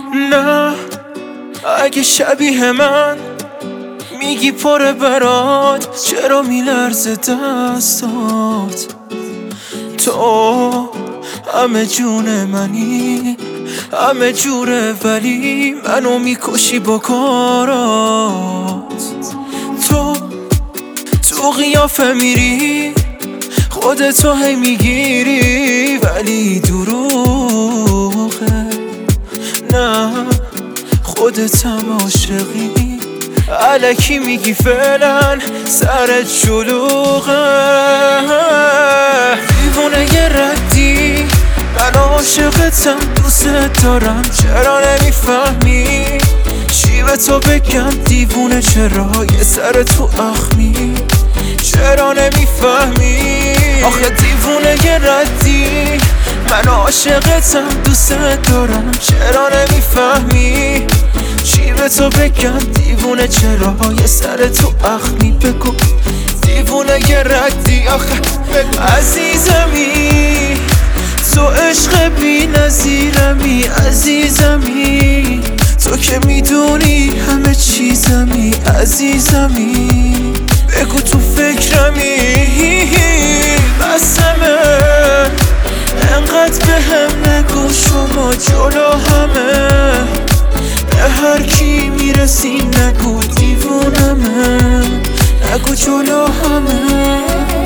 نه اگه شبیه من میگی پره برات، چرا میلرزه دستات؟ تو همه جون منی، همه جوره، ولی منو میکشی با کارات. تو قیافه میری، خودتو هی میگیری، ولی دروغه. نه خودتم عاشقی، الکی میگی فعلا سرت شلوغه. دیوونه یه ردی، من عاشقتم، دوست دارم، چرا نمیفهمی؟ چی به تو بگم دیوونه، چرا یه سر تو اخمی؟ چرا نمیفهمی؟ آخه دیوونه یه ردی، من عاشقتم، دوست دارم، چرا نمیفهمی؟ چی به تو بگم دیوونه، چرا یه سر تو اخمی؟ بگو دیوونه یه ردی، آخه عزیزمی، تو عشق بی نظیرمی، عزیزمی، تو که میدونی همه چیزمی، عزیزمی، بگو تو فکرمی، بسمه انقدر به هم نگو، شما جلو همه به هر کی میرسی نگو دیوونمه، نگو جلو همه.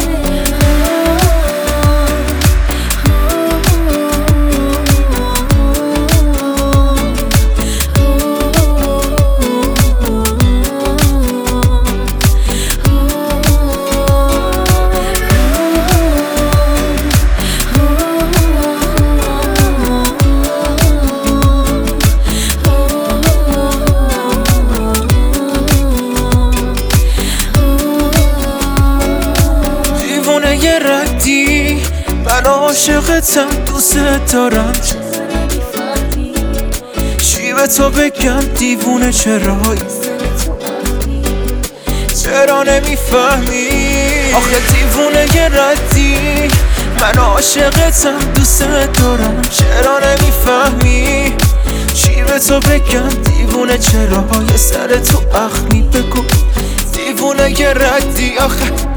یه ردی، من عاشقتم، دوست دارم، چی به تو بگم دیوونه، چرا نمیفهمی؟ آخه دیوونه یه ردی، من عاشقتم، دوست دارم، چرا نمیفهمی؟ چی به تو بگم دیوونه، چرا یه سر تو اخمی؟ بگو دیوونه یه ردی، آخه